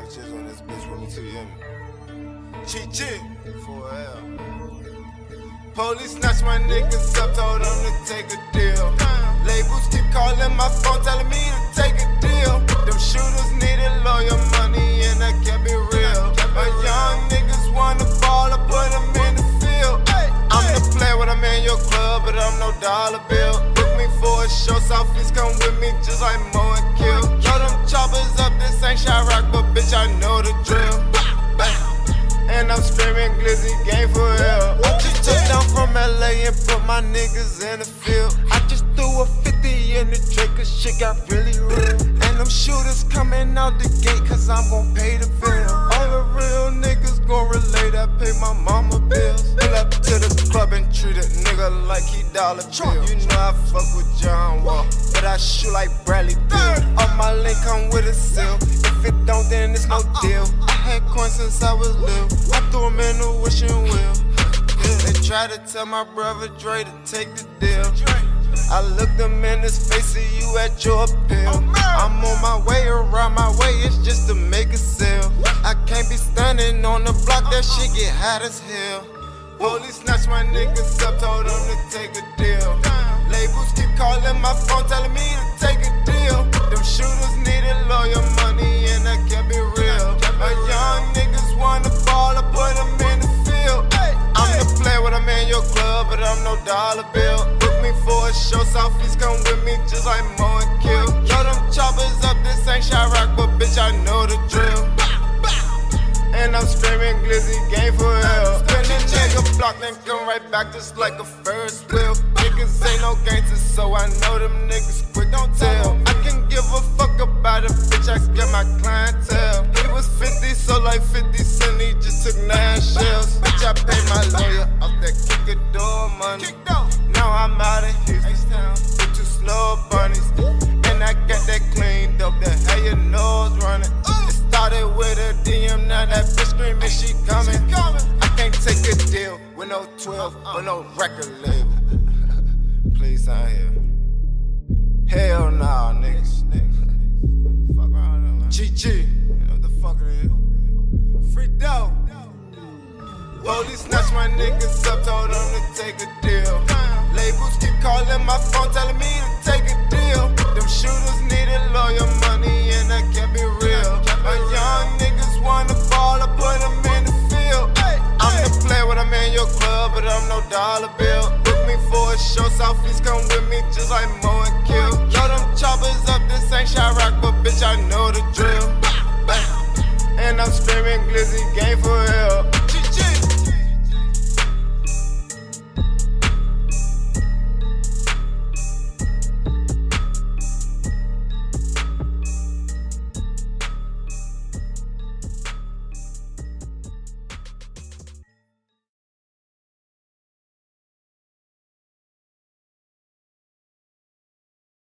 Just on this bitch with me too, you hear me? Chi-Chi, 4L. Police snatch my niggas up, told them to take a deal. Labels keep calling my phone, telling me to take a deal. Them shooters needed lawyer money, and that can't be real. My young niggas wanna ball, I put them in the field. I'm the player when I'm in your club, but I'm no dollar bill. Book me for a show, Southeast come with me just like Mo and Kill. Throw them choppers up, this ain't Chirac, but bitch, I know the drill. And I'm screaming Glizzy game for real. I just took down from LA and put my niggas in the field. I just threw a 50 in the Drake, cause shit got really real. And them shooters coming out the gate, cause I'm gon' pay the bill. All the real niggas gon' relate, I pay my mama bills. Pull up to the club and treat a nigga like he dollar bill. You know I fuck with John Wall, but I shoot like Bradley Bill. On my link come with a seal. If it don't, then it's no deal. I had coins since I was little. I threw him in the wishing wheel. They tried to tell my brother Dre to take the deal. I looked them in his face, see you at your appeal. I'm on my way, around my way, it's just to make a sale. I can't be standing on the block, that shit get hot as hell. Police snatch my niggas up, told them to take a deal. Labels keep calling my phone, telling me to take a deal. Them shooters needed lawyer money, and that can't be real. My young niggas wanna ball, I put them in the field. I'm the player when I'm in your club, but I'm no dollar bill. Book me for a show, Southeast come with me just like Mo and Kill. Throw them choppers up, this ain't Chirac, but bitch, I know the drill. And I'm screaming Glizzy game for real. Spin a nigga block, then come right back just like a Ferris wheel. Niggas ain't no gangsters, so I know them niggas quick, don't tell. I can give a fuck about a bitch, I get my clientele. He was 50, so like 50 Cent, he just took 9 shells. Bitch, I paid my lawyer off that kick-a-door money. Now I'm out of Houston, with 2 snow bunnies. And I got that clean dope, that had your nose running. Started with a DM, now that bitch screaming she coming. I can't take a deal with no 12 or no record label. Please sign here. Hell nah, niggas. Fuck around with them. Chi-Chi, you know what the fuck it is. Free dough. Police snatch my niggas up, told them to take a deal. Labels keep calling my phone, telling me to take a deal. Them shooters needed lawyer money, and that can't be real. My young niggas wanna ball, I put them in the field. I'm the player when I'm in your club, but I'm no dollar bill. Book me for a show, Southeast come with me just like Mo and Kill. Throw them choppers up, this ain't Chirac, but bitch, I know the drill. And I'm screaming Glizzy game for real.